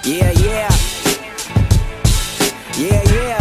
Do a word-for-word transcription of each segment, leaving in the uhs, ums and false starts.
Yeah, yeah. Yeah, yeah.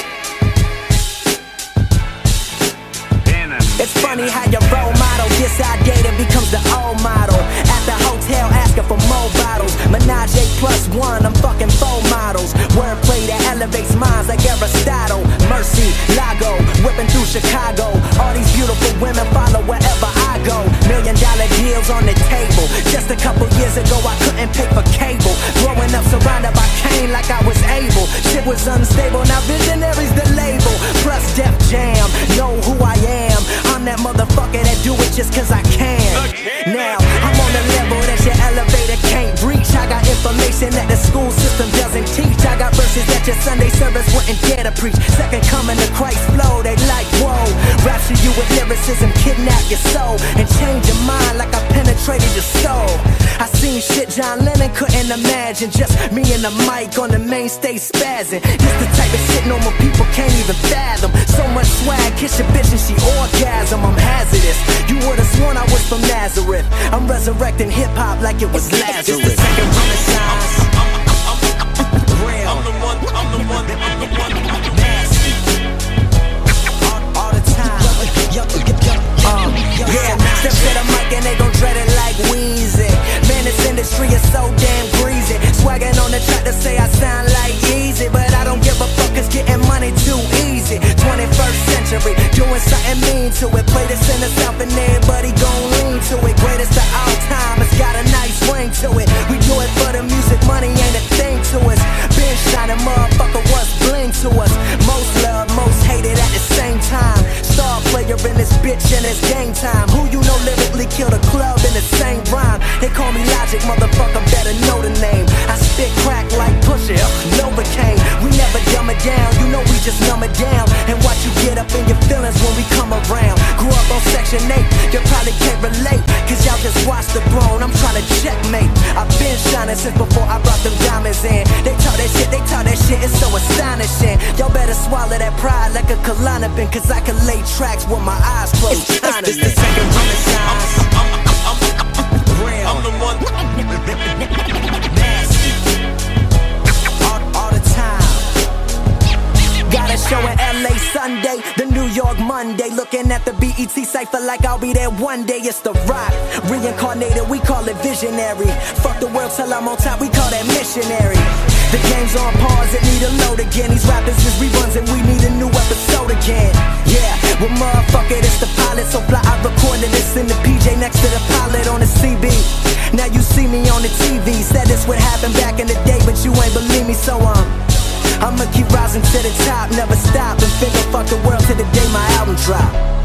It's funny how your role model gets outdated, becomes the old model. At the hotel asking for more bottles. Menage a plus one, I'm fucking four models. Wordplay that elevates minds like Aristotle. Mercy, Lago, whipping through Chicago. All these beautiful women follow wherever I go. Million dollar deals on the table. Just a couple years ago I couldn't pay for cable. Growing up surrounded by Kane like I was able. Shit was unstable, now Visionary's the label. Plus Def Jam, know who I am. I'm that motherfucker that do it just cause I can. Now, I'm on the level that your elevator can't reach. I got information that the school system doesn't teach. I got verses that your Sunday service wouldn't dare to preach. Second coming to Christ flow, they like, whoa. Rapture you with lyricism, kidnap your soul, and change your mind like I penetrated your soul. I seen shit John Lennon couldn't imagine. Just me and the mic on the main stage spazzing. This the type of shit normal people can't even fathom. So much swag, kiss your bitch and she orgasm. I'm hazardous, you would've sworn I was from Nazareth. I'm resurrecting hip-hop like it was Lazarus. It's the second renaissance. Real. I'm the one, I'm the one, I'm the one. Nasty. All, all the time. Uh, yeah, step to the mic and they gon' dread it like Weezy. Man, this industry is so damn greasy. Swagging on the track to say I sound like easy, but I don't give a fuck, cause getting money too easy. twenty-first century, doing something mean to it. Play this in the South and everybody gon' lean to it. Greatest of all time, it's got a nice ring to it. We do it for the music, money ain't a thing to us. Been shining, motherfucker, what's bling to us? Most love, most hated at the same time. Star player in this bitch and it's game time. Who you know lyrically kill the club in the same rhyme? They call me Logic, motherfucker, better know the name. I spit crack like Pusha, Novocaine. We never dumb it down, you know we just numb it down. And watch you get up in your feelings when we come around. Grew up on Section eight, you probably can't relate, cause y'all just watch the throne, I'm trying to checkmate. I've been shining since before I brought them diamonds in. They talk that shit, they talk that shit, it's so astonishing. Y'all better swallow that pride like a Klonopin, cause I can lay tracks with my eyes closed. It's, it's the second renaissance. I'm, I'm, I'm, real. I'm the one. Nasty. All, all the time. Got a show in L A Sunday, the New York Monday. Looking at the B E T cypher like I'll be there one day. It's The Rock, reincarnated, we call it visionary. Fuck the world till I'm on top, we call that missionary. The game's on pause, it need a load again. These rappers is reruns and we need a new episode again. Yeah, well motherfucker, it's the pilot. So fly, I recorded this in the P J next to the pilot on the C B. Now you see me on the T V. Said this would happen back in the day, but you ain't believe me, so um I'ma keep rising to the top, never stop, and finger fuck the world till the day my album drop.